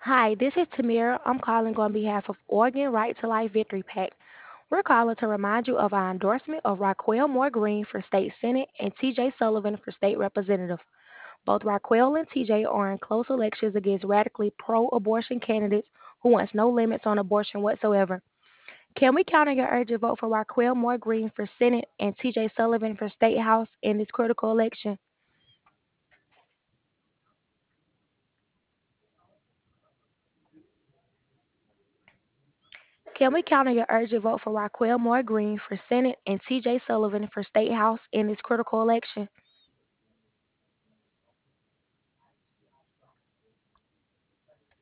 Hi, this is Tamira. I'm calling on behalf of Oregon Right to Life Victory PAC. We're calling to remind you of our endorsement of Raquel Moore Green for State Senate and TJ Sullivan for State Representative. Both Raquel and TJ are in close elections against radically pro abortion candidates who wants no limits on abortion whatsoever. Can we count on your urgent vote for Raquel Moore Green for Senate and TJ Sullivan for State House in this critical election? Can we count on your urgent vote for Raquel Moore Green for Senate and TJ Sullivan for State House in this critical election?